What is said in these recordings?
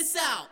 this out.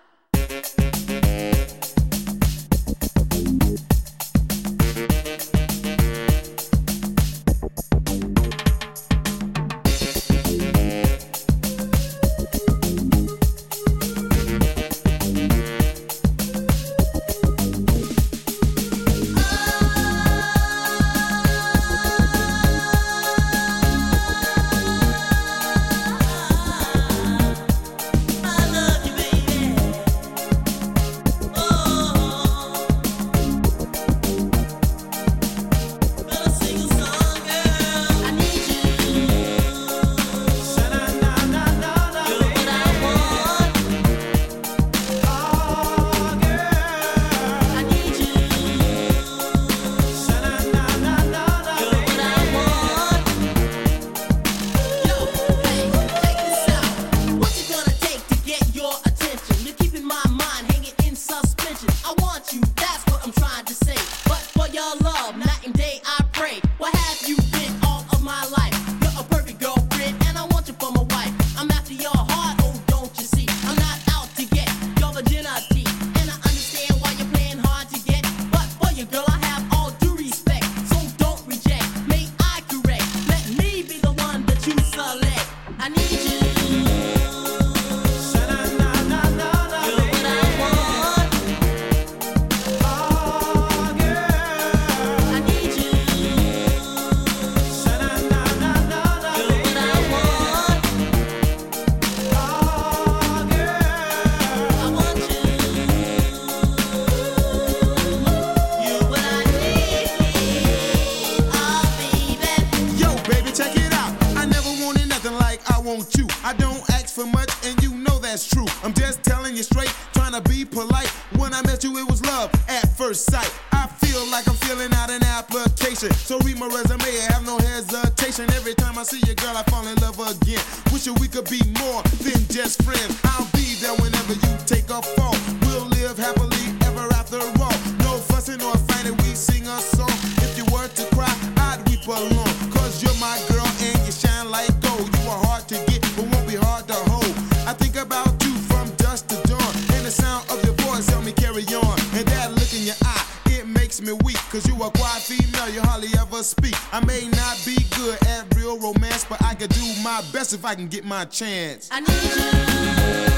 I don't ask for much, and you know that's true. I'm just telling you straight, trying to be polite. When I met you, it was love at first sight. I feel like I'm filling out an application, so read my resume and have no hesitation. Every time I see you, girl, I fall in love again. Wishing we could be more than just friends. I'll be there whenever you take a fall. We'll live happily ever after all. No fussing or fighting, we sing a song. If you were to cry, I'd weep along. Cause you're my girl and you shine like gold. You are hard to get, but won't be hard to hold. I think about you from dusk to dawn, and the sound of your voice help me carry on. And that look in your eye, it makes me weak. Cause you a quiet female, you hardly ever speak. I may not be good at real romance, but I can do my best if I can get my chance. I need you.